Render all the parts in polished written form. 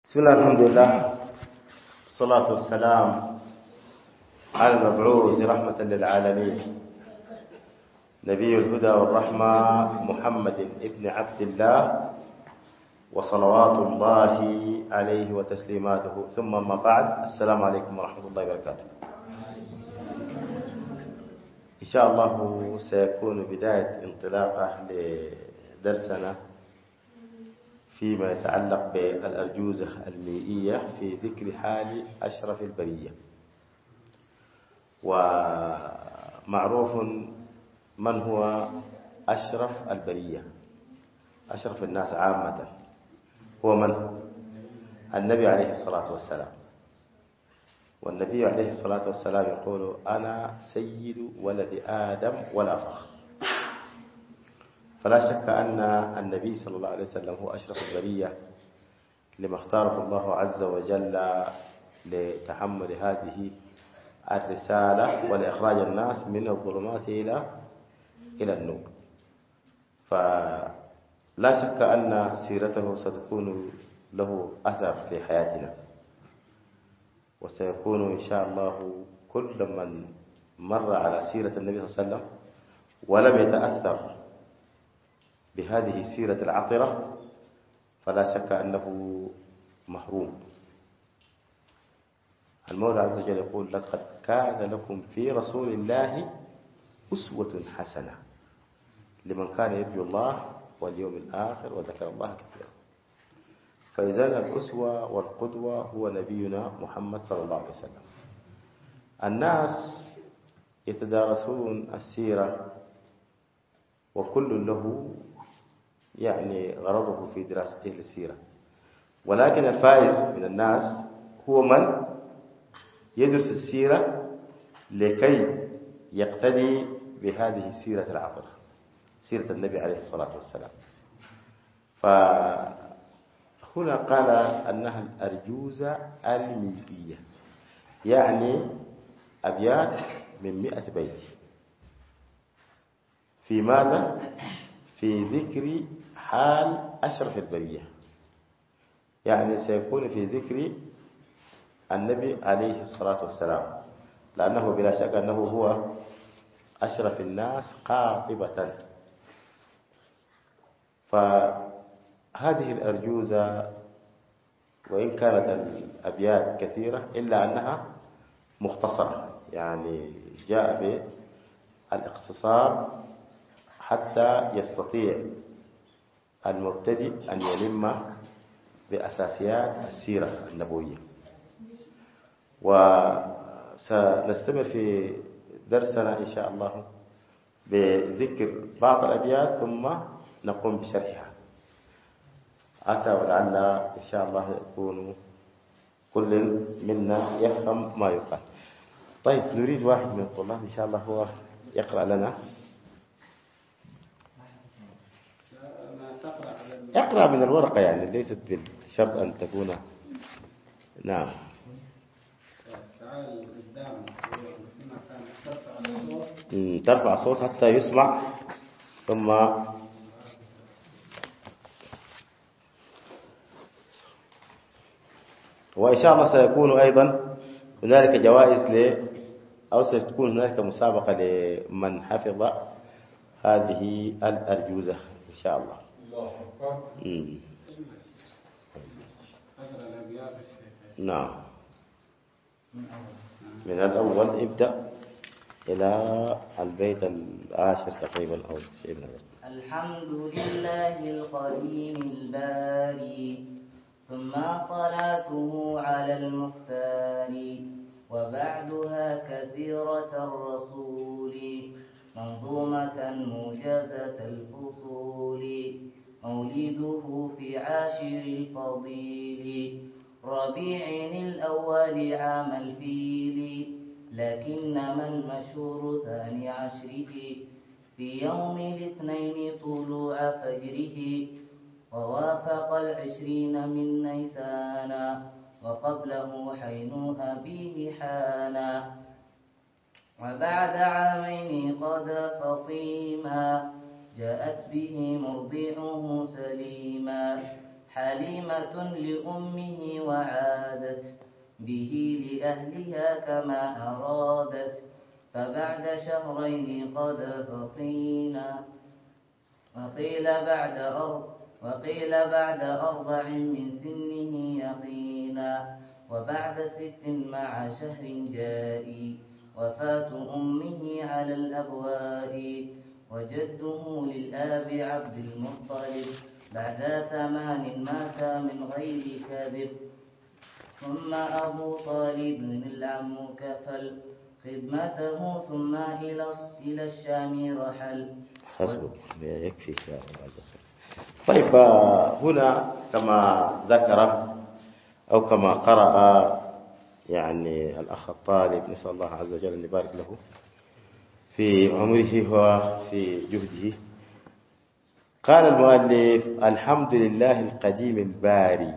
بسم الله الحمد لله والصلاة والسلام على المبعوث رحمة للعالمين نبي الهدى والرحمة محمد ابن عبد الله وصلوات الله عليه وتسليماته ثم ما بعد السلام عليكم ورحمة الله وبركاته. إن شاء الله سيكون بداية انطلاقة لدرسنا فيما يتعلق بالأرجوزة المائية في ذكر حال أشرف البرية. ومعروف من هو أشرف البرية، أشرف الناس عامة هو من؟ النبي عليه الصلاة والسلام. والنبي عليه الصلاة والسلام يقول أنا سيد ولد آدم ولا فخر. فلا شك أن النبي صلى الله عليه وسلم هو أشرف البرية لما اختاره الله عز وجل لتحمل هذه الرسالة ولإخراج الناس من الظلمات إلى النور. فلا شك أن سيرته ستكون له أثر في حياتنا، وسيكون إن شاء الله كل من مر على سيرة النبي صلى الله عليه وسلم ولم يتأثر بهذه السيرة العطرة فلا شك أنه محروم. المولى عز وجل يقول لقد كان لكم في رسول الله أسوة حسنة لمن كان يرجو الله واليوم الآخر وذكر الله كثيرا. فإذا الأسوة والقدوة هو نبينا محمد صلى الله عليه وسلم. الناس يتدارسون السيرة وكل له يعني غرضه في دراسته للسيرة، ولكن الفائز من الناس هو من يدرس السيرة لكي يقتدي بهذه السيرة العطرة، سيرة النبي عليه الصلاة والسلام. فهنا قال أنها الأرجوزة المائية، يعني أبيات من 100 بيت. في ماذا؟ في ذكر حال أشرف البرية، يعني سيكون في ذكر النبي عليه الصلاة والسلام، لأنه بلا شك أنه هو أشرف الناس قاطبة. فهذه الأرجوزة وإن كانت الأبيات كثيرة إلا أنها مختصرة، يعني جاء بالاختصار حتى يستطيع المبتدئ أن يلم بأساسيات السيرة النبوية. وسنستمر في درسنا إن شاء الله بذكر بعض الأبيات ثم نقوم بشرحها. أسأل ولعل إن شاء الله يكون كل منا يفهم ما يقال. طيب نريد واحد من الطلاب إن شاء الله هو يقرأ لنا. اقرأ من الورقة، يعني ليست بالشرط أن تكون. نعم. ترفع صوت حتى يسمع، ثم وإن شاء الله سيكون أيضا هنالك جوائز أو ستكون هنالك مسابقة لمن حفظ هذه الأرجوزة إن شاء الله. نعم، من الأول ابدأ إلى البيت العاشر تقريبا أو شيء من هذا. الحمد لله القديم الباري، ثم صلاته على المختار، وبعدها كثيرة الرسول، منظومة موجزة الفصول، مولده في عاشر الفضيل، ربيع الأول عام الفيل، لكنما المشهور ثاني عشره، في يوم الاثنين طلوع فجره، ووافق 20 من نيسان، وقبله حين أبيه حانا، وبعد عامين قد فطيما، جاءت به مرضعه سليما، حليمة لأمه به لأهلها كما أرادت فبعد شهرين قد فطينا وقيل بعد 4 من سنه يقينا وبعد 6 مع شهر جائي وفاة أمه على الأبواء وجده للآب عبد المطلب بعد 8 مات من غير كذب ثم أبو طالب العم كفل خدمته ثم إلى الشام رحل. حسبك يكفي شاء الله. طيب هنا كما ذكر أو كما قرأ يعني الأخ الطالب، نسأل الله عز وجل أن يبارك له في عمره وفي جهده. قال المؤلف: الحمد لله القديم الباري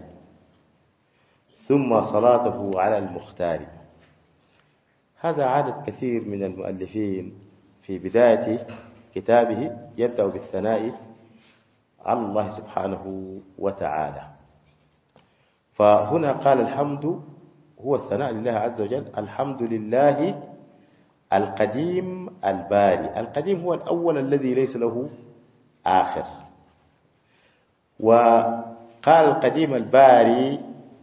ثم صلاته على المختار. هذا عادة كثير من المؤلفين في بداية كتابه يبدأ بالثناء على الله سبحانه وتعالى. فهنا قال الحمد هو الثناء لله عز وجل. الحمد لله القديم الباري. القديم هو الأول الذي ليس له آخر. وقال القديم الباري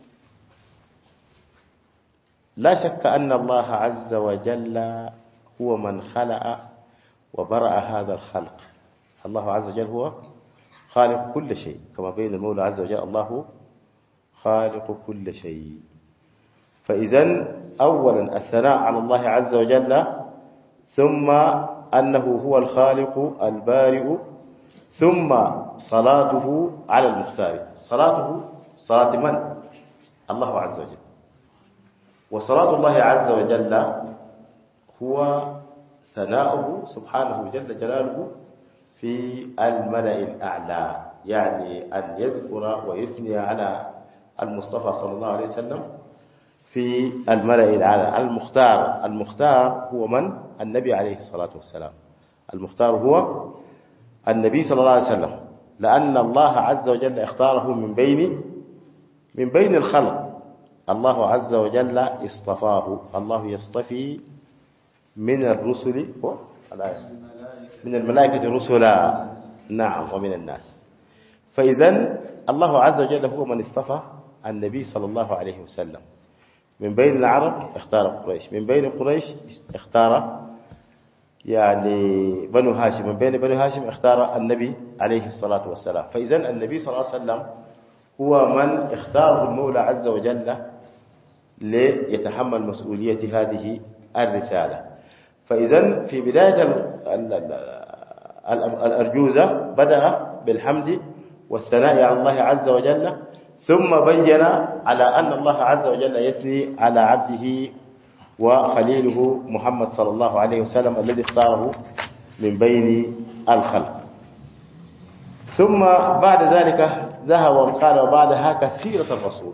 لا شك أن الله عز وجل هو من خلق وبرأ هذا الخلق. الله عز وجل هو خالق كل شيء، كما بين المولى عز وجل الله خالق كل شيء. فإذن أولا الثناء على الله عز وجل، ثم أنه هو الخالق البارئ، ثم صلاته على المختار. صلاته صلاة من؟ الله عز وجل. وصلاة الله عز وجل هو ثناؤه سبحانه جل جلاله في الملأ الأعلى، يعني أن يذكر ويثني على المصطفى صلى الله عليه وسلم في الملأ الأعلى. المختار، المختار هو من؟ النبي عليه الصلاة والسلام. المختار هو النبي صلى الله عليه وسلم، لأن الله عز وجل اختاره من بين الخلق. الله عز وجل اصطفاه. الله يصطفي من الرسل من الملائكة رسلا، نعم، ومن الناس. فإذن الله عز وجل هو من اصطفى النبي صلى الله عليه وسلم. من بين العرب اختار قريش، من بين قريش اختار يعني بنو هاشم، من بين بنو هاشم اختار النبي عليه الصلاة والسلام. فإذن النبي صلى الله عليه وسلم هو من اختاره المولى عز وجل ليتحمل مسؤولية هذه الرسالة. فإذن في بداية الأرجوزة بدأ بالحمد والثناء على الله عز وجل، ثم بين على أن الله عز وجل يثني على عبده وخليله محمد صلى الله عليه وسلم الذي اختاره من بين الخلق. ثم بعد ذلك ذهب وقال: وبعد هاك سيرة الرسول.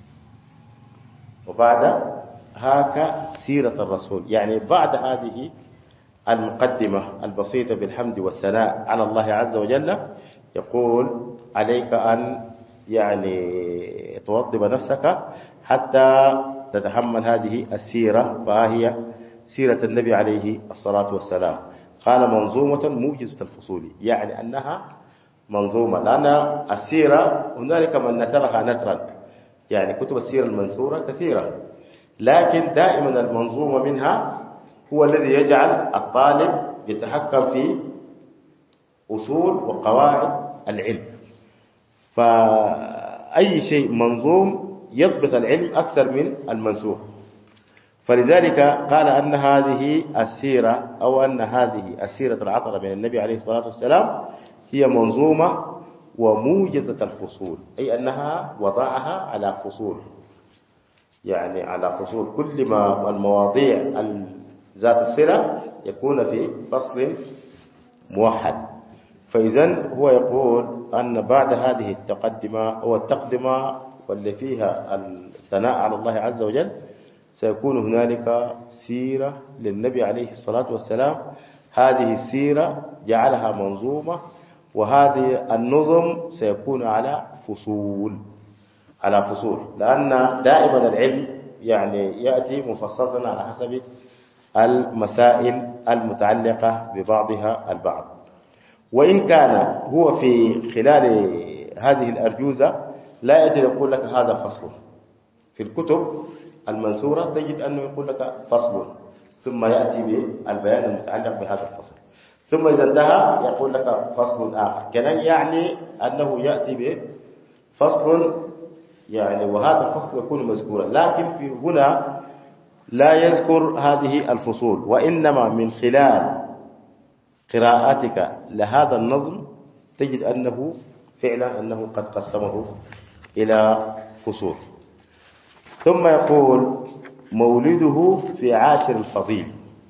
وبعد هاك سيرة الرسول، يعني بعد هذه المقدمة البسيطة بالحمد والثناء على الله عز وجل، يقول: عليك أن يعني توضب نفسك حتى تتحمل هذه السيرة، وهي سيرة النبي عليه الصلاة والسلام. قال: منظومة موجزة الفصول، يعني أنها منظومة، لأن السيرة هنالك من نثرها نثرا، يعني كتب السيرة المنثورة كثيرة، لكن دائما المنظومة منها هو الذي يجعل الطالب يتحكم في أصول وقواعد العلم. فأي شيء منظوم يضبط العلم أكثر من المنثور. فلذلك قال أن هذه السيرة أو أن هذه السيرة العطرة من النبي عليه الصلاة والسلام هي منظومة وموجزة الفصول، أي أنها وضعها على فصول، يعني على فصول، كل ما المواضيع ذات الصلة يكون في فصل موحد. فإذن هو يقول أن بعد هذه التقدمة واللي فيها الثناء على الله عز وجل سيكون هنالك سيرة للنبي عليه الصلاة والسلام. هذه السيرة جعلها منظومة، وهذه النظم سيكون على فصول، لأن دائما العلم يعني يأتي مفصلا على حسب المسائل المتعلقة ببعضها البعض. وإن كان هو في خلال هذه الأرجوزة لا يجب يقول لك هذا فصل. في الكتب المنثورة تجد أنه يقول لك فصل ثم يأتي بالبيان المتعلق بهذا الفصل، ثم إذا انتهى يقول لك فصل آخر، كان يعني أنه يأتي بفصل يعني وهذا الفصل يكون مذكورا، لكن في هنا لا يذكر هذه الفصول، وإنما من خلال قراءتك لهذا النظم تجد أنه فعلا أنه قد قسمه إلى فصول. ثم يقول مولده في عاشر الفضيل.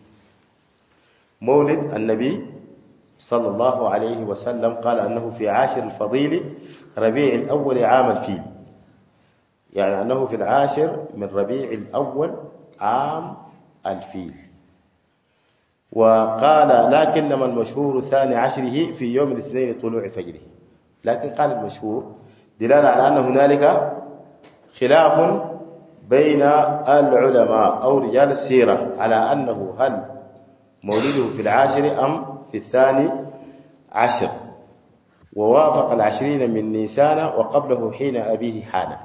مولد النبي صلى الله عليه وسلم قال أنه في عاشر الفضيل ربيع الأول عام الفيل، يعني أنه في العاشر من ربيع الأول عام الفيل. وقال لكنما المشهور ثاني عشره في يوم الاثنين طلوع فجره، لكن قال المشهور دلالة على أن هنالك خلاف بين العلماء أو رجال السيرة على أنه هل مولده في العاشر أم في الثاني عشر، ووافق العشرين من نيسان وقبله حين أبيه حان.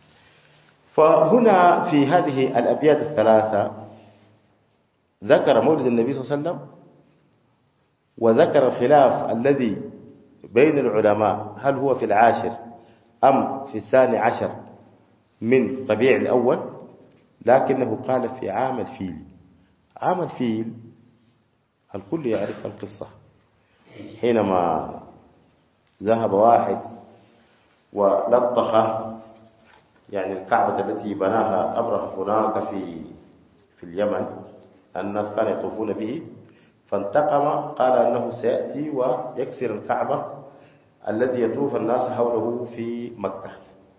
فهنا في هذه الأبيات الثلاثة ذكر مولد النبي صلى الله عليه وسلم، وذكر الخلاف الذي بين العلماء هل هو في العاشر أم في الثاني عشر من ربيع الأول، لكنه قال في عام الفيل. عام الفيل الكل يعرف القصة، حينما ذهب واحد ولطخ يعني الكعبة التي بناها أبرهة هناك في اليمن، الناس كانوا يطوفون به، فانتقم، قال أنه سيأتي ويكسر الكعبة الذي يطوف الناس حوله في مكة،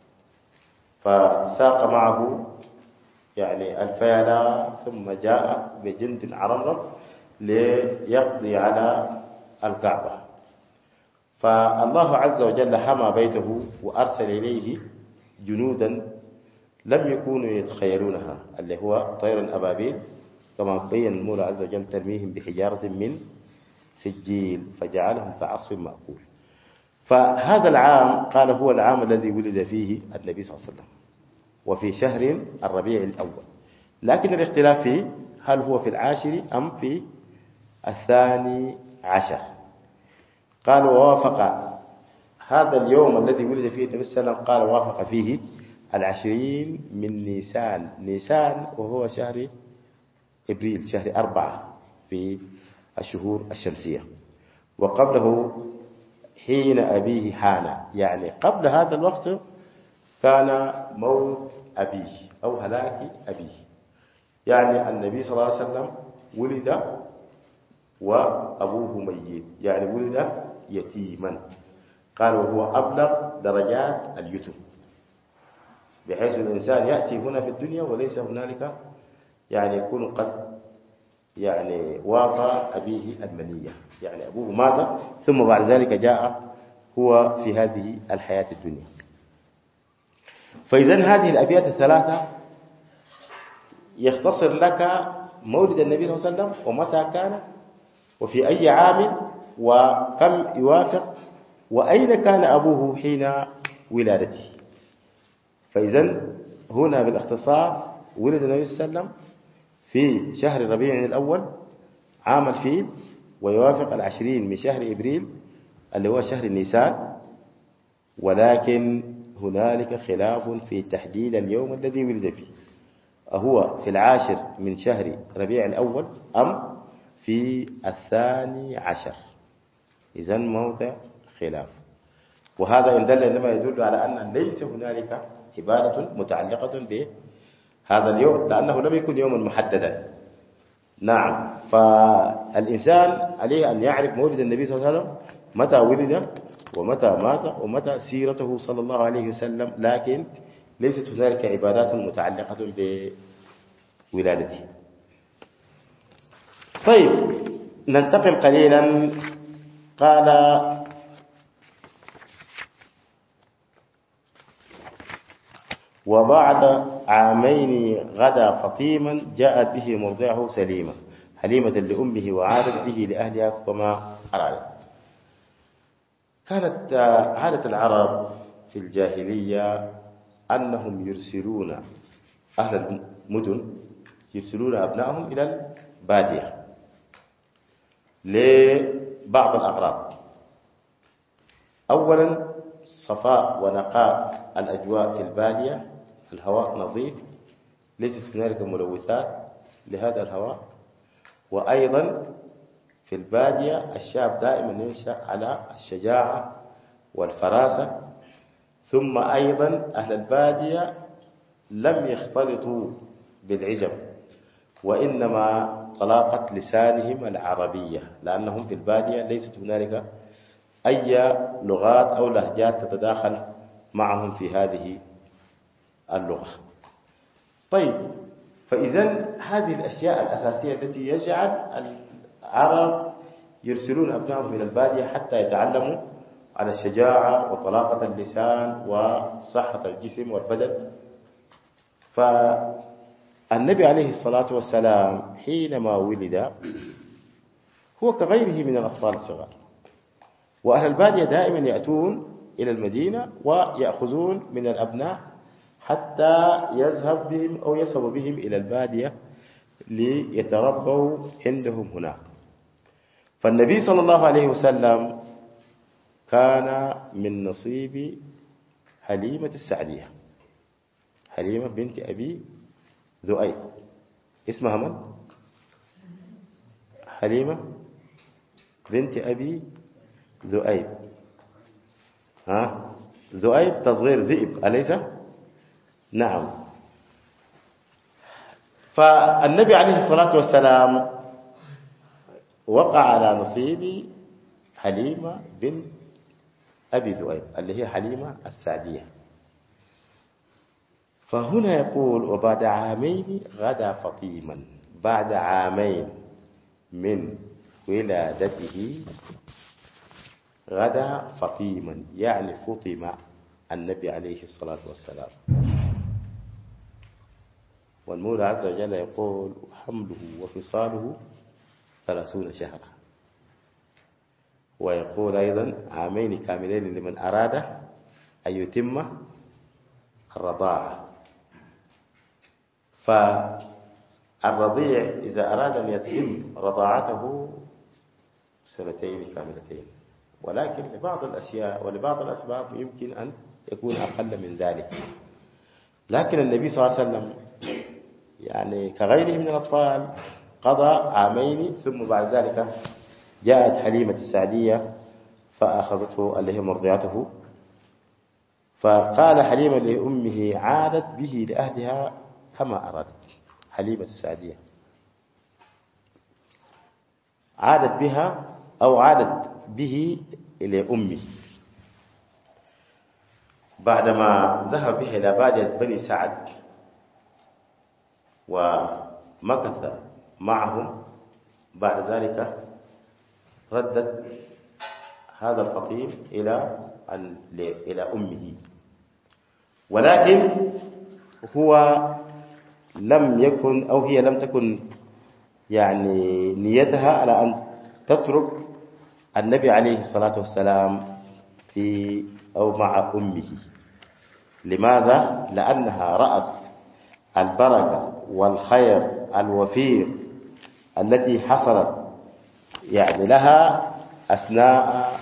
فساق معه يعني الفيلة ثم جاء بجند عرمرم ليقضي على الكعبة. فالله عز وجل حمى بيته وأرسل إليه جنودا لم يكونوا يتخيلونها، اللي هو طير أبابيل، كما بين المولى عز وجل ترميهم بحجارة من سجيل فجعلهم كعصف مأكول. فهذا العام قال هو العام الذي ولد فيه النبي صلى الله عليه وسلم، وفي شهر الربيع الأول، لكن الاختلاف فيه هل هو في العاشر أم في الثاني عشر. قال ووافق هذا اليوم الذي ولد فيه النبي صلى الله عليه وسلم، قال وافق فيه العشرين من نيسان. نيسان وهو شهر إبريل، شهر 4 في الشهور الشمسية، وقبله حين أبيه حان، يعني قبل هذا الوقت كان موت أبيه أو هلاك أبيه، يعني النبي صلى الله عليه وسلم ولد وأبوه ميت، يعني ولد يتيما. قال وهو أبلغ درجات اليتم، بحيث الإنسان يأتي هنا في الدنيا وليس هنالك يعني يكون قد يعني وافى أبيه المنية، يعني أبوه مات ثم بعد ذلك جاء هو في هذه الحياة الدنيا. فإذن هذه الأبيات الثلاثة يختصر لك مولد النبي صلى الله عليه وسلم ومتى كان وفي أي عام وكم يوافق وأين كان أبوه حين ولادته. فإذن هنا بالاختصار ولد النبي صلى الله عليه وسلم في شهر ربيع الأول عام الفيل، ويوافق 20 من شهر إبريل اللي هو شهر النيسان، ولكن هنالك خلاف في تحديد اليوم الذي ولد فيه، أهو في العاشر من شهر ربيع الأول أم في الثاني عشر. إذن موضع خلاف، وهذا إن دل إنما يدل على أن ليس هنالك عبادة متعلقة بهذا اليوم، لأنه لم يكن يوما محددا. نعم، فالإنسان عليه أن يعرف مولد النبي صلى الله عليه وسلم، متى ولد ومتى مات ومتى سيرته صلى الله عليه وسلم، لكن ليست هنالك عبادات متعلقة بولادته. طيب ننتقل قليلا. قال وبعد عامين غدا فطيما جاءت به مرضعه سليمة حليمة لأمه وعادت به لأهلها كما أرادت. كانت عادة العرب في الجاهلية أنهم يرسلون أهل المدن يرسلون أبنائهم إلى البادية لبعض الأغراض. أولا صفاء ونقاء الأجواء في البادية، الهواء نظيف ليست هنالك ملوثات لهذا الهواء. وأيضا في البادية الشاب دائما ينشأ على الشجاعة والفراسة. ثم أيضا أهل البادية لم يختلطوا بالعجم وإنما طلاقة لسانهم العربية، لأنهم في البادية ليست هنالك أي لغات أو لهجات تتداخل معهم في هذه اللغة. طيب، فإذا هذه الأشياء الأساسية التي يجعل العرب يرسلون أبنائهم إلى البادية حتى يتعلموا على الشجاعة وطلاقة اللسان وصحة الجسم والبدن. فالنبي عليه الصلاة والسلام حينما ولد هو كغيره من الأطفال الصغار، وأهل البادية دائما يأتون إلى المدينة ويأخذون من الأبناء حتى يذهب بهم أو يذهب بهم إلى البادية ليتربوا عندهم هناك. فالنبي صلى الله عليه وسلم كان من نصيب حليمة السعدية، حليمة بنت أبي ذؤيب. اسمها من؟ حليمة بنت أبي ذؤيب. ذؤيب تصغير ذئب أليس؟ نعم. فالنبي عليه الصلاة والسلام وقع على نصيب حليمة بنت أبي ذؤيب اللي هي حليمة السعدية. فهنا يقول وبعد عامين غدا فطيما، بعد عامين من ولادته غدا فطيما، يعني فطم النبي عليه الصلاة والسلام. والمولى عز وجل يقول حمله وفصاله 30 شهرا، ويقول أيضا عامين كاملين لمن أراد أن يتم الرضاعة. فالرضيع إذا أراد أن يتم رضاعته 2 كاملتين، ولكن لبعض الأشياء ولبعض الأسباب يمكن أن يكون أقل من ذلك. لكن النبي صلى الله عليه وسلم يعني كغيره من الأطفال قضى عامين، ثم بعد ذلك جاءت حليمة السعدية فأخذته اللي هي مرضعته. فقال حليمة لأمه عادت به لأهلها كما أرادت. حليمة السعدية عادت بها أو عادت به إلى أمه بعدما ذهب به إلى بادية بني سعد ومكث معهم. بعد ذلك ردت هذا الفطيم إلى أمه، ولكن هو لم يكن أو هي لم تكن يعني نيتها على أن تترك النبي عليه الصلاة والسلام في أو مع أمه. لماذا؟ لأنها رأت البركة والخير الوفير التي حصلت يعني لها أثناء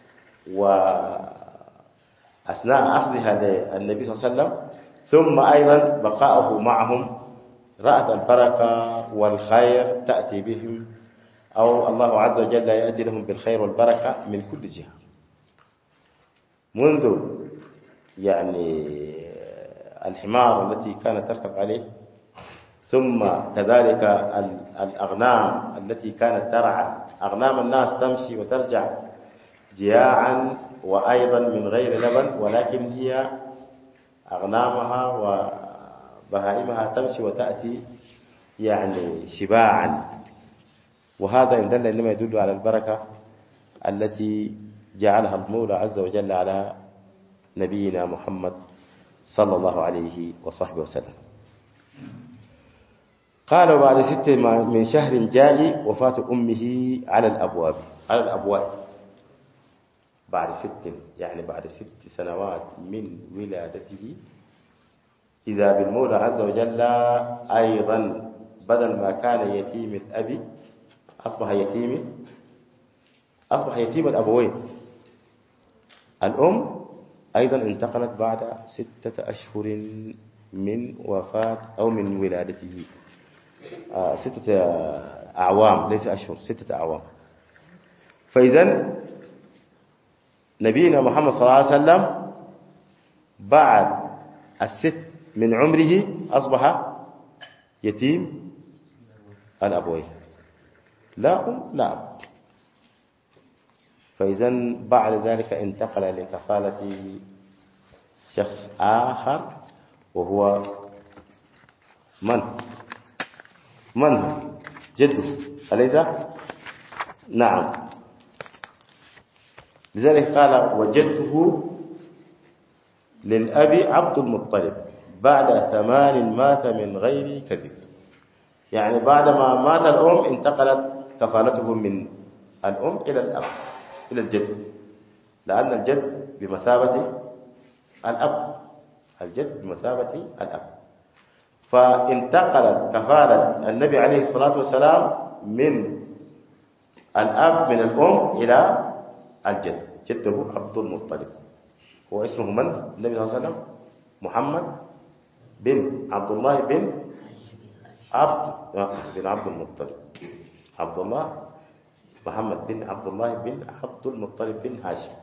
أخذها للنبي صلى الله عليه وسلم، ثم أيضا بقاءه معهم. رأت البركة والخير تأتي بهم، أو الله عز وجل يأتي لهم بالخير والبركة من كل جهة، منذ يعني الحمار التي كانت تركب عليه، ثم كذلك الأغنام التي كانت ترعى. أغنام الناس تمشي وترجع جياعا وأيضا من غير لبن، ولكن هي أغنامها وبهائمها تمشي وتأتي يعني شباعا. وهذا إن دل إنما يدل على البركة التي جعلها المولى عز وجل على نبينا محمد صلى الله عليه وصحبه وسلم. قال بعد 6 من شهر جاء وفاة أمه على الأبواب بعد 6 يعني بعد 6 سنوات من ولادته، إذا بالمولى عز وجل أيضا بدل ما كان يتيم الأب أصبح يتيم الأبوين. الأم أيضا انتقلت بعد 6 أشهر من وفاة أو من ولادته، 6 أعوام ليس أشهر، 6 أعوام. فإذن نبينا محمد صلى الله عليه وسلم بعد 6 من عمره أصبح يتيم الأبوين، لا أم لا أب. فإذن بعد ذلك انتقل لكفالة شخص آخر، وهو من هو؟ جده، أليس؟ نعم. لذلك قال وجدته للأب عبد المطلب بعد 8 مات من غير كذب. يعني بعدما مات الأم انتقلت كفالته من الأم إلى الأب، إلى الجد، لأن الجد بمثابة الأب، فانتقلت كفالة النبي عليه الصلاة والسلام من الأب من الأم إلى الجد. جده عبد المطلب، هو اسمه من؟ النبي صلى الله عليه وسلم محمد بن عبد الله بن عبد المطلب، عبد الله محمد بن عبد الله بن عبد المطلب بن هاشم.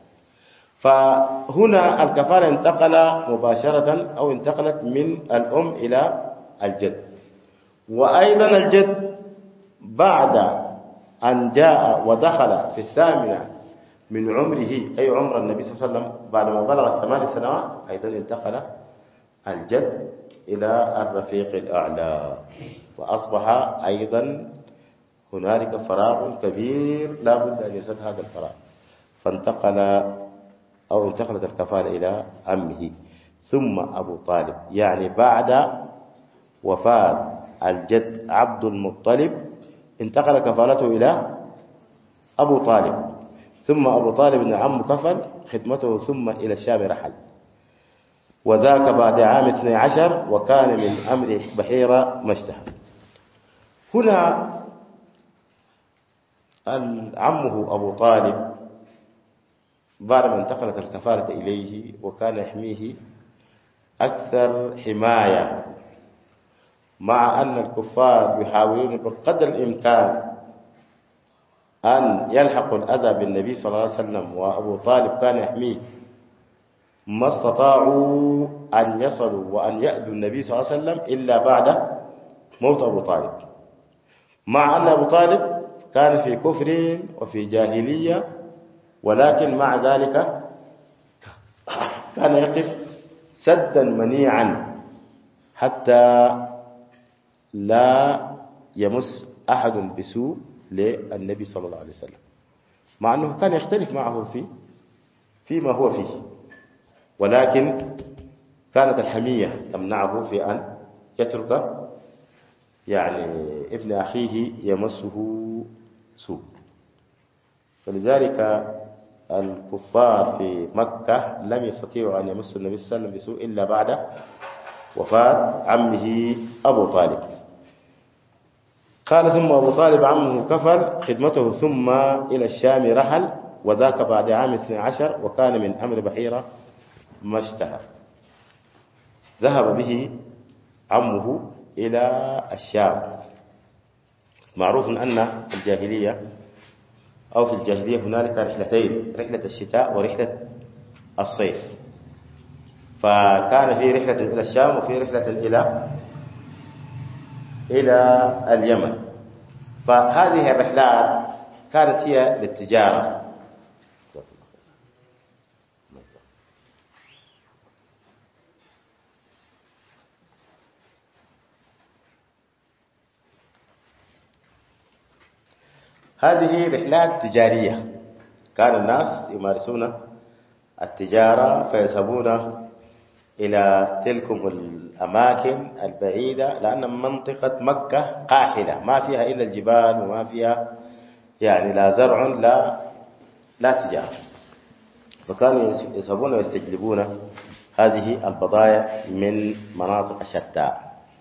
فهنا الكفالة انتقل مباشرة أو انتقلت من الأم إلى الجد. وأيضا الجد بعد أن جاء ودخل في 8 من عمره، أي عمر النبي صلى الله عليه وسلم، بعدما بلغ 8 سنوات أيضا انتقل الجد إلى الرفيق الأعلى، وأصبح أيضا هنالك فراغ كبير لا بد أن يسد هذا الفراغ، انتقلت الكفالة إلى عمه ثم أبو طالب. يعني بعد وفاة الجد عبد المطلب انتقل كفالته إلى أبو طالب، ثم أبو طالب بن عم كفل خدمته، ثم إلى الشام رحل، وذاك بعد عام 12 وكان من أمر بحيرة ما اشتهى. هنا عمه أبو طالب بعدما انتقلت الكفالة إليه وكان يحميه أكثر حماية، مع أن الكفار يحاولون بقدر الإمكان أن يلحقوا الأذى بالنبي صلى الله عليه وسلم، وأبو طالب كان يحميه ما استطاعوا أن يصلوا وأن يأذوا النبي صلى الله عليه وسلم إلا بعد موت أبو طالب، مع أن أبو طالب كان في كفر وفي جاهلية، ولكن مع ذلك كان يقف سدا منيعا حتى لا يمس أحد بسوء للنبي صلى الله عليه وسلم، مع أنه كان يختلف معه فيما هو فيه، ولكن كانت الحمية تمنعه في أن يترك يعني ابن أخيه يمسه سوء. فلذلك الكفار في مكة لم يستطيعوا أن يمسوا النبي صلى الله عليه وسلم بسوء إلا بعد وفاة عمه أبو طالب. قال ثم أبو طالب عمه كفل خدمته، ثم إلى الشام رحل، وذاك بعد عام 12 وكان من أمر بحيرة ما اشتهى. ذهب به عمه إلى الشام. معروف أن الجاهلية أو في الجاهلية هنالك رحلتين، رحلة الشتاء ورحلة الصيف، فكان في رحلة إلى الشام وفي رحلة إلى اليمن. فهذه الرحلات كانت هي للتجارة. هذه رحلات تجارية، كان الناس يمارسون التجارة فيذهبون إلى تلكم الأماكن البعيدة، لأن منطقة مكة قاحلة ما فيها إلا الجبال وما فيها يعني لا زرع لا تجارة، فكانوا يذهبون ويستجلبون هذه البضائع من مناطق شتى.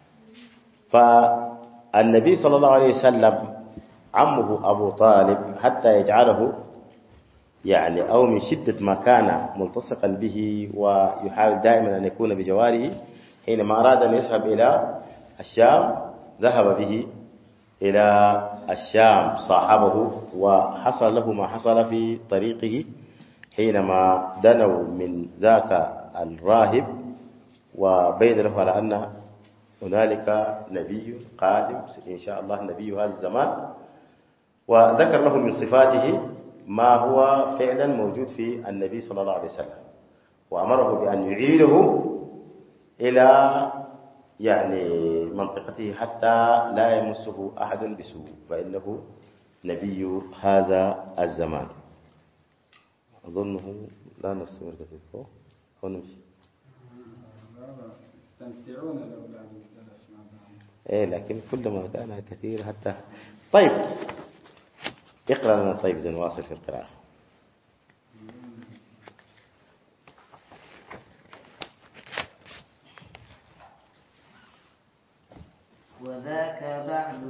فالنبي صلى الله عليه وسلم عمه أبو طالب حتى يجعله يعني أو من شدة ما كان ملتصقا به ويحاول دائما أن يكون بجواره، حينما أراد أن يذهب إلى الشام ذهب به إلى الشام صاحبه، وحصل له ما حصل في طريقه حينما دنوا من ذاك الراهب وبين له على أن هنالك نبي قادم إن شاء الله نبي هذا الزمان، وذكر له من صفاته ما هو فعلا موجود في النبي صلى الله عليه وسلم، وأمره بأن يعيده إلى يعني منطقته حتى لا يمسه أحد بسوء، فإنه نبي هذا الزمان. أظنه لا نستمر كثير ونمشي. يستمتعون الأولاد إيه، لكن كلما كان كثير حتى. طيب اقرأ لنا طيب زين، واصل في القراءة. وذاك بعد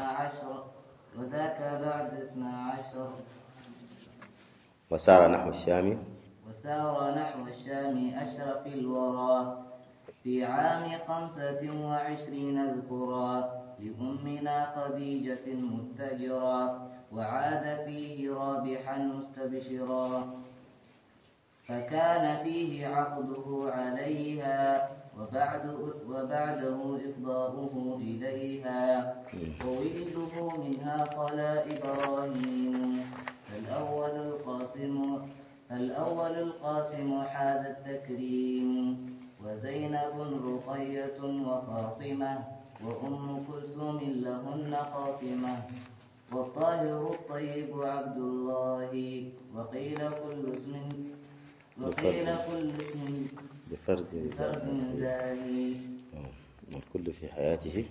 12 وسار نحو الشام أشرف الورى في عام 25 اذكرا لأمنا خديجة متجرا، وعاد فيه رابحا مستبشرا، فكان فيه عقده عليها وبعده إفضاؤه إليها، وولده منها خلا إبراهيم، الأول القاسم حاز التكريم، وزينب رقية وفاطمة وأم كلثوم لهن خاتمة، والطاهر الطيب عبد الله، وقيل كل اسم بفرد زاهي. والكل في حياته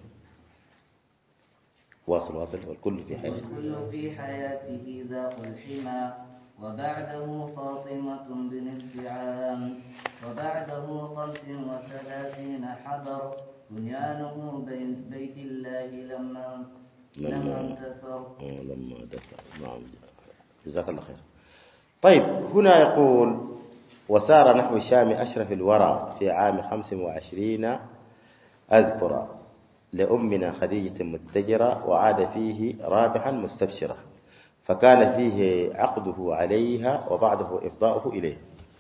واصل والكل في حياته ذاق الحمى، وبعده فاطمة بنصف عام، وبعده 35 حضر بنيانه بيت الله لما انتصر. لما دفع. نعم جزاك الله خير. طيب هنا يقول وسار نحو الشام أشرف الورى في عام 25 أذكر لأمنا خديجة متجرة، وعاد فيه رابحا مستبشرا، فكان فيه عقده عليها وبعده إفضاؤه إليه.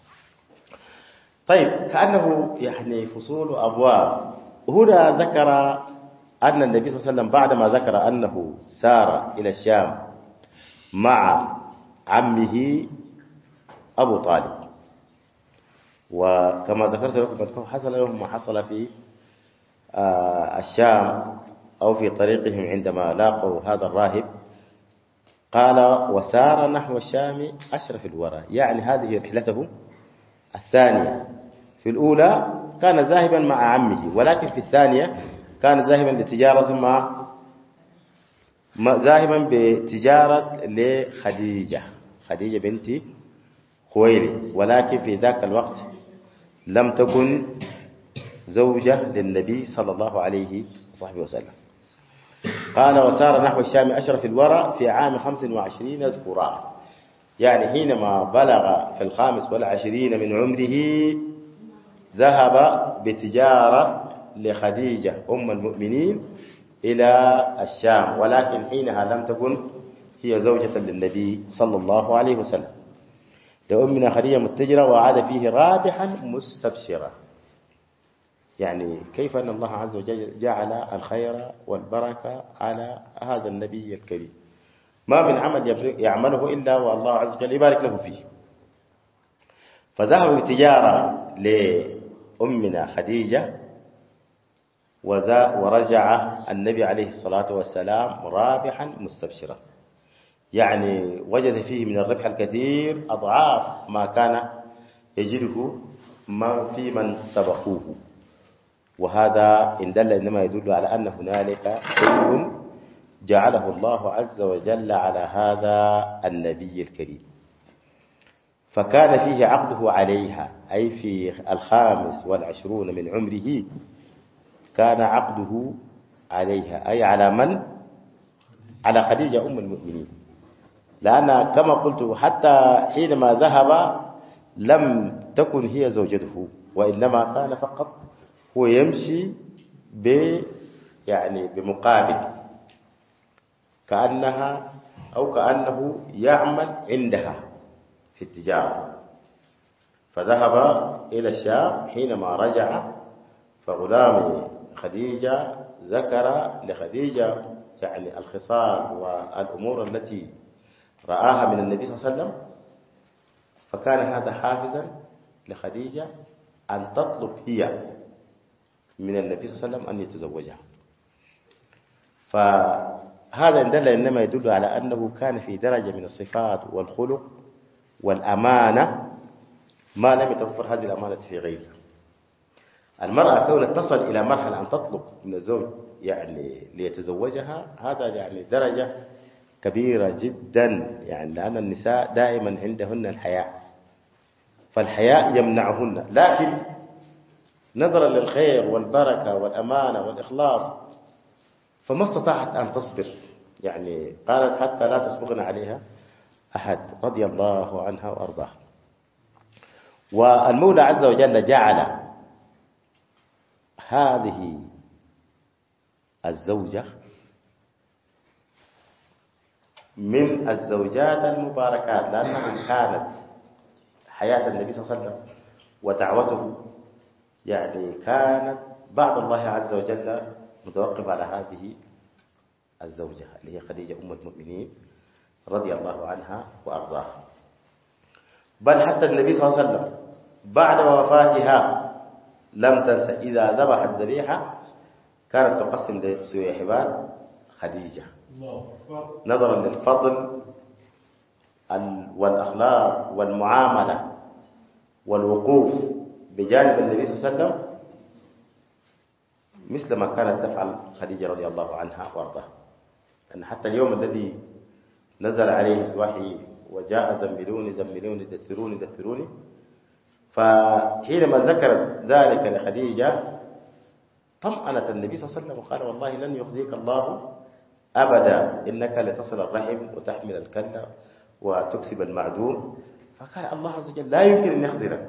طيب كأنه يعني فصول أبواب. هنا ذكر أن النبي صلى الله عليه وسلم بعدما ذكر أنه سار إلى الشام مع عمه أبو طالب، وكما ذكرت لكم حصل لهم ما حصل في الشام أو في طريقهم عندما لاقوا هذا الراهب. قال وسار نحو الشام أشرف الورى، يعني هذه رحلته الثانية. في الأولى كان ذاهبا مع عمه، ولكن في الثانية كان ذاهبا لتجارة ذاهبا بتجارة لخديجة بنت خويلد، ولكن في ذاك الوقت لم تكن زوجة للنبي صلى الله عليه وسلم. قال وسار نحو الشام أشرف الورى في عام 25 اذكرا، يعني حينما بلغ في 25 من عمره ذهب بتجارة لخديجة أم المؤمنين إلى الشام، ولكن حينها لم تكن هي زوجة للنبي صلى الله عليه وسلم. لأمنا خديجة متجرة، وعاد فيه رابحا مستبشرا. يعني كيف أن الله عز وجل جعل الخير والبركة على هذا النبي الكريم، ما من عمل يعمله إلا والله عز وجل يبارك له فيه. فذهب بتجارة لأمنا خديجة، ورجع النبي عليه الصلاة والسلام رابحا مستبشرا، يعني وجد فيه من الربح الكثير أضعاف ما كان يجده من سبقوه. وهذا إن دل إنما يدل على أن هنالك شيء جعله الله عز وجل على هذا النبي الكريم، فكان فيه عقده عليها، أي في 25 من عمره كان عقده عليها، أي على من؟ على خديجة أم المؤمنين. لأن كما قلت حتى حينما ذهب لم تكن هي زوجته، وإنما كان فقط هو يمشي يعني بمقابل، كأنها أو كأنه يعمل عندها في التجارة. فذهب إلى الشام، حينما رجع فغلام خديجة ذكر لخديجة يعني الخصال والأمور التي رآها من النبي صلى الله عليه وسلم، فكان هذا حافزا لخديجة أن تطلب هي من النبي صلى الله عليه وسلم أن يتزوجها. فهذا إن دل إنما يدل على أنه كان في درجة من الصفات والخلق والأمانة ما لم يتوفر هذه الأمانة في غيرها. المرأة كونها تصل إلى مرحلة أن تطلب من الزوج يعني ليتزوجها، هذا يعني درجة كبيرة جدا، يعني لأن النساء دائما عندهن الحياء، فالحياء يمنعهن، لكن نظرا للخير والبركة والأمانة والإخلاص فما استطاعت أن تصبر، يعني قالت حتى لا تسبقنا عليها أحد، رضي الله عنها وأرضاها. والمولى عز وجل جعل هذه الزوجة من الزوجات المباركات، لأنها كانت حياة النبي صلى الله عليه وسلم ودعوته يعني كانت بعد الله عز وجل متوقف على هذه الزوجة اللي هي خديجة أم المؤمنين رضي الله عنها وأرضاها. بل حتى النبي صلى الله عليه وسلم بعد وفاتها لم تنسى إذا ذبحت ذبيحة كانت تقسم لسويحبان خديجة، نظرا للفضل والأخلاق والمعاملة والوقوف بجانب النبي صلى الله عليه وسلم، مثل ما كانت تفعل خديجة رضي الله عنها وارضاها. أن حتى اليوم الذي نزل عليه الوحي وجاء زملوني زملوني دثروني دثروني، فحينما ذكرت ذلك لخديجة طمأنت النبي صلى الله عليه وسلم وقال والله لن يخزيك الله أبدا، إنك لتصل الرحم وتحمل الكلة وتكسب المعدوم. فقال الله عز وجل لا يمكن أن يخزلك.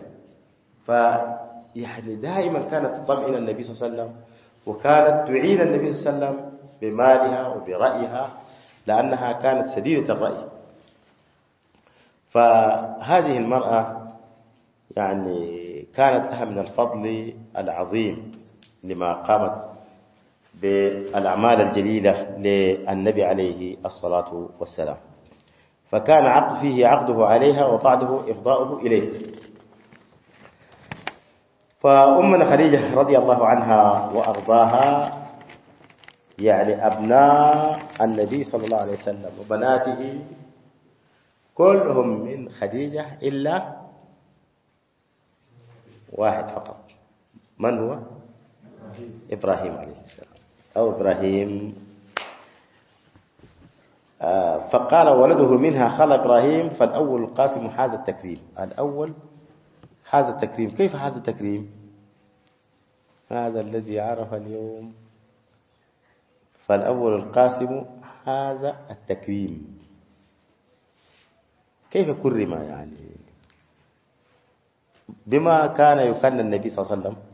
فيعني دائما كانت تطمئن النبي صلى الله عليه وسلم، وكانت تعين النبي صلى الله عليه وسلم بمالها وبرأيها، لأنها كانت سديدة الرأي. فهذه المرأة يعني كانت لها من الفضل العظيم لما قامت بالأعمال الجليلة للنبي عليه الصلاة والسلام، فكان فيه عقده عليها وبعده إفضاؤه إليه. فأمنا خديجة رضي الله عنها وأرضاها يعني أبناء النبي صلى الله عليه وسلم وبناته كلهم من خديجة إلا واحد فقط. من هو؟ إبراهيم عليه السلام أو إبراهيم. فقال ولده منها خال إبراهيم، فالأول القاسم حاز التكريم. الأول حاز التكريم. كيف حاز التكريم؟ هذا الذي عرف اليوم. فالأول القاسم حاز التكريم. كيف كرم؟ يعني بما كان يكن النبي صلى الله عليه وسلم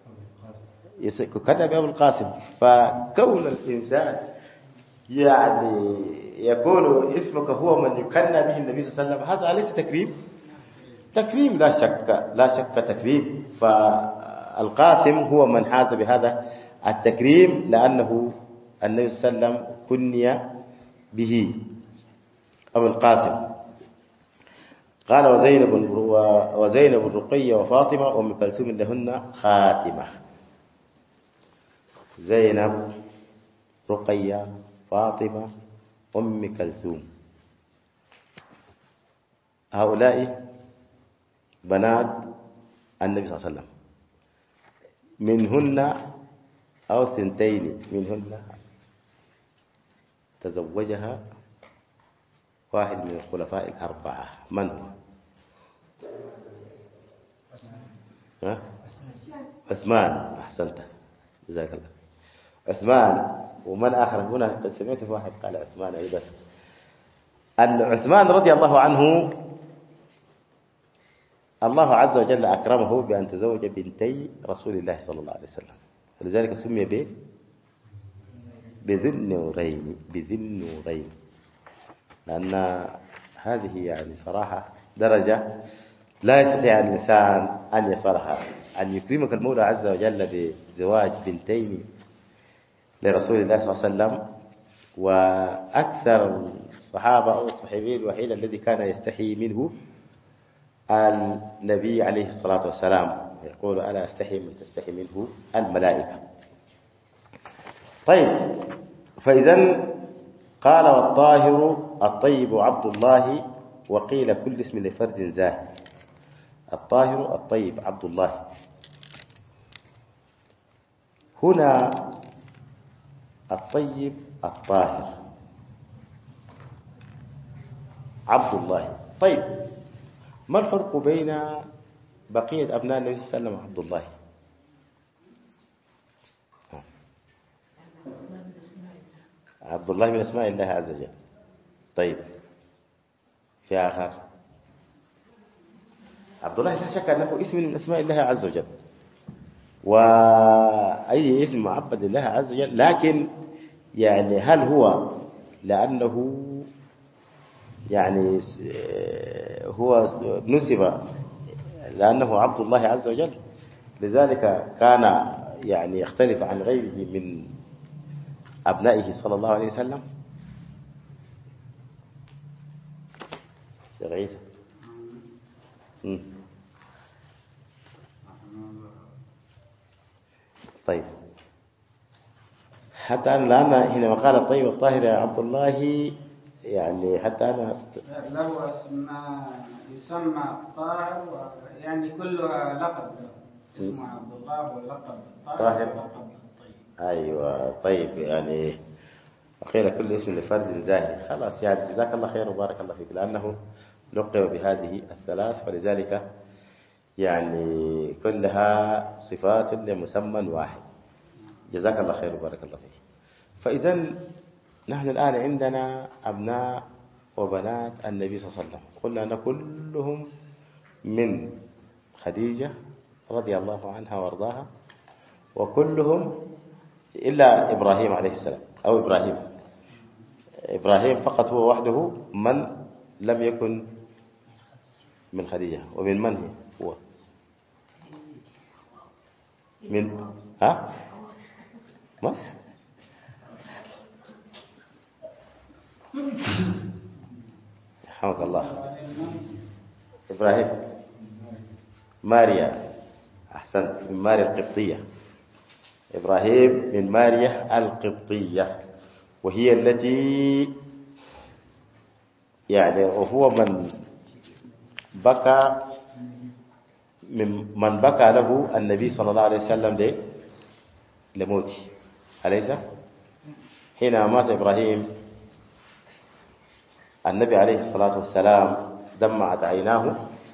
يكن بأبو القاسم. فكون الإنسان يعني يكون اسمك هو من يكن به النبي صلى الله عليه وسلم، هذا ليس تكريم. تكريم لا شك، لا شك تكريم. فالقاسم هو من حاز بهذا التكريم، لأنه النبي صلى الله عليه وسلم كني به أبو القاسم. قال وزينب الرقية وفاطمة وأم كلثوم لهن خاتمة. زينب، رقية، فاطمة، أم كلثوم، هؤلاء بنات النبي صلى الله عليه وسلم، منهن أو ثنتين منهن تزوجها واحد من الخلفاء الأربعة، من هو؟ ها؟ عثمان. أحسنت، جزاك الله. عثمان. ومن آخر هنا سمعت واحد قال عثمان أيضا. عثمان رضي الله عنه الله عز وجل أكرمه بأن تزوج بنتي رسول الله صلى الله عليه وسلم، ولذلك سمي بذي النورين، بذي النورين، لأن هذه يعني صراحة درجة لا يستطيع الإنسان أن يصلها، أن يكرمك المولى عز وجل بزواج بنتين لرسول الله صلى الله عليه وسلم. وأكثر الصحابة أو الصحابي الوحيد الذي كان يستحي منه النبي عليه الصلاة والسلام، يقول ألا أستحي من تستحي منه الملائكة. طيب، فإذا قال والطاهر الطيب عبد الله، وقيل كل اسم لفرد زاهد. الطاهر الطيب عبد الله، هنا الطيب الطاهر عبد الله. طيب، ما الفرق بين بقية أبناء النبي صلى الله عليه وسلم وعبد الله؟ عبد الله من أسماء الله عز وجل. طيب، في آخر عبد الله لا شك أنه اسم من أسماء الله عز وجل، وأي اسم معبد لله عز وجل، لكن يعني هل هو لأنه يعني هو نسب لأنه عبد الله عز وجل لذلك كان يعني يختلف عن غيره من أبنائه صلى الله عليه وسلم؟ شيخ عيسى. طيب، حتى أنا الآن حينما قال الطيب الطاهر يا عبد الله، يعني حتى أنا له أسماء يسمى الطاهر، يعني كلها لقب له، اسمه عبد الله واللقب الطاهر ولقب الطيب. أيوة، طيب، يعني وقيل كل اسم لفرد زاهد. خلاص، يعني جزاك الله خير وبارك الله فيك، لأنه لقب بهذه الثلاث، فلذلك يعني كلها صفات لمسمى واحد. جزاك الله خير وبارك الله فيك. فإذا نحن الآن عندنا أبناء وبنات النبي صلى الله عليه وسلم، قلنا أن كلهم من خديجة رضي الله عنها وارضاها، وكلهم إلا إبراهيم عليه السلام، أو إبراهيم فقط هو وحده من لم يكن من خديجة. ومن من هو من ها ما حمد الله. إبراهيم ماريا، أحسنت، من ماريا القبطية. إبراهيم من ماريا القبطية، وهي التي يعني وهو من بكى له النبي صلى الله عليه وسلم لموته، أليس؟ حينما مات إبراهيم النبي عليه الصلاة والسلام دمعت عيناه،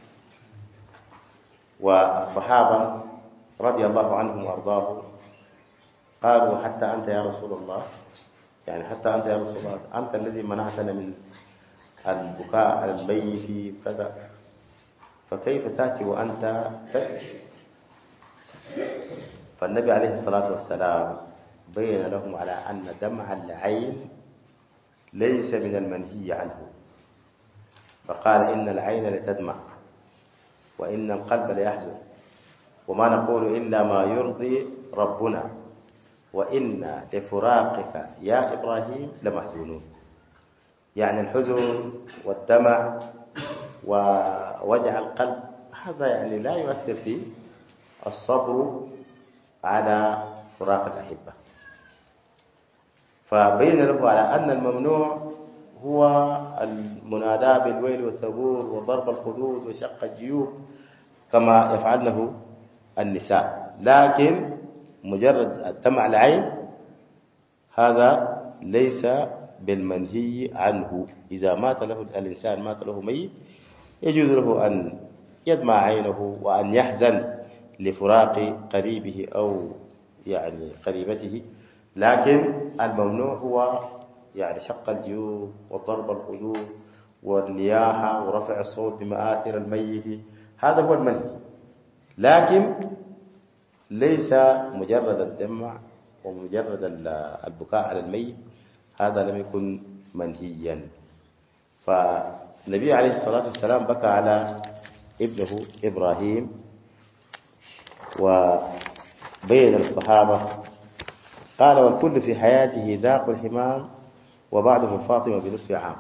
والصحابة رضي الله عنهم وأرضاه قالوا حتى أنت يا رسول الله، يعني حتى أنت يا رسول الله، أنت الذي منعتنا من البكاء على الميت كذا، فكيف تأتي وأنت تبكي؟ فالنبي عليه الصلاة والسلام بين لهم على أن دمع العين ليس من المنهي عنه، فقال إن العين لتدمع وإن القلب ليحزن، وما نقول إلا ما يرضي ربنا، وإنا لفراقك يا إبراهيم لمحزونون. يعني الحزن والدمع ووجع القلب هذا يعني لا يؤثر في الصبر على فراق الأحبة. فبين له على أن الممنوع هو المناداة بالويل والثبور وضرب الخدود وشق الجيوب كما يفعلنه النساء، لكن مجرد الدمع العين هذا ليس بالمنهي عنه. إذا مات له الإنسان مات له ميت يجوز له أن يدمع عينه وأن يحزن لفراق قريبه أو يعني قريبته، لكن الممنوع هو يعني شق الجيوب وضرب الخدود والنياحة ورفع الصوت بمآثر الميت، هذا هو المنهي. لكن ليس مجرد الدمع ومجرد البكاء على الميت، هذا لم يكن منهيا. فالنبي عليه الصلاة والسلام بكى على ابنه إبراهيم، وبين الصحابة قال: والكل في حياته ذاق الحمام وبعدهم فاطمة بنصف عام.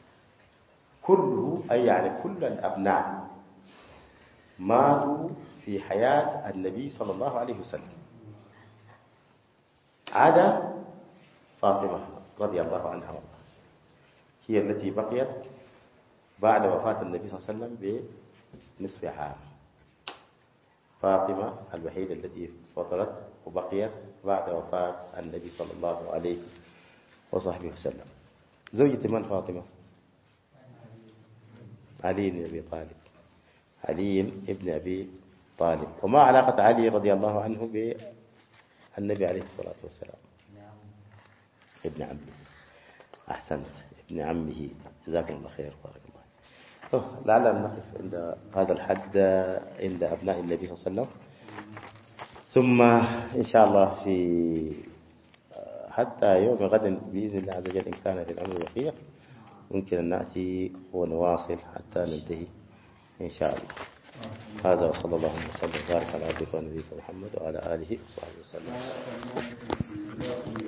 كله أي يعني كل الأبناء ماتوا في حياة النبي صلى الله عليه وسلم عدا فاطمة رضي الله عنها والله، هي التي بقيت بعد وفاة النبي صلى الله عليه وسلم بنصف عام. فاطمة الوحيدة التي فطرت وبقيت بعد وفاة النبي صلى الله عليه وصحبه وسلم. زوجة من فاطمة؟ علي بن أبي طالب. علي بن أبي طالب. وما علاقة علي رضي الله عنه بالنبي عليه الصلاة والسلام؟ ابن عمه. أحسنت، ابن عمه. جزاكم الله خير، بارك الله. لعلنا نقف عند هذا الحد عند أبناء النبي صلى الله عليه وسلم، ثم إن شاء الله في حتى يوم غد بإذن الله عز وجل إن كان في الأمر بقية ممكن أن نأتي ونواصل حتى ننتهي إن شاء الله. هذا وصلى الله وسلم وبارك على عبدك ونبيك محمد وعلى آله وصحبه وسلم.